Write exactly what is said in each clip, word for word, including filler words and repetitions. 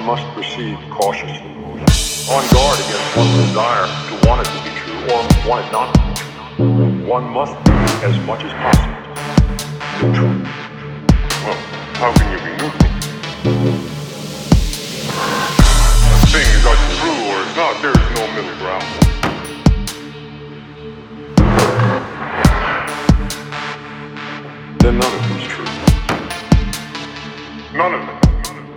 must proceed cautiously, on guard against one's desire to want it to be true or want it not to be true. One must be, as much as possible, neutral. Well, how can you be neutral? A thing is either true or it's not. There is no middle ground. Then none of it is true. None of it.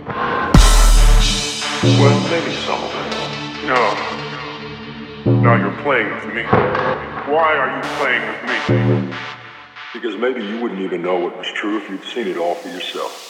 Well, maybe some of it. No. Now you're playing with me. Why are you playing with me? Because maybe you wouldn't even know what was true if you'd seen it all for yourself.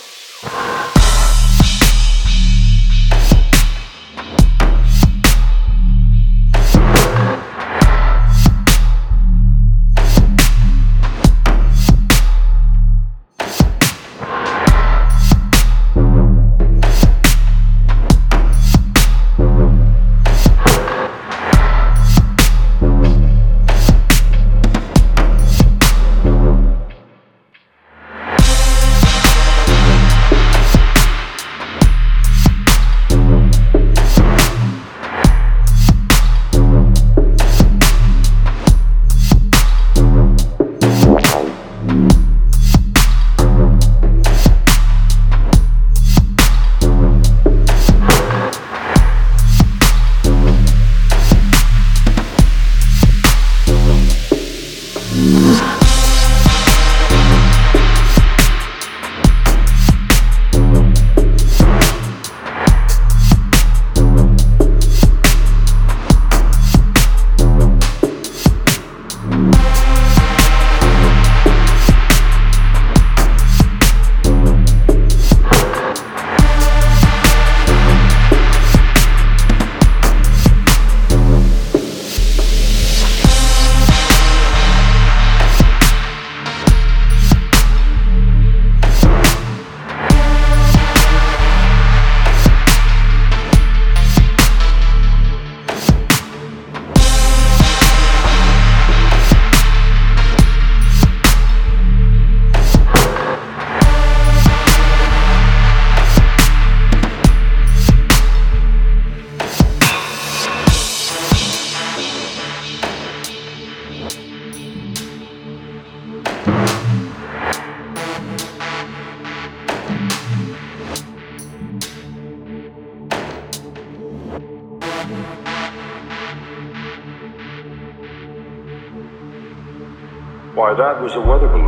Why, that was a weather balloon.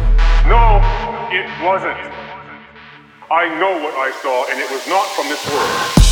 No, it wasn't. I know what I saw, and it was not from this world.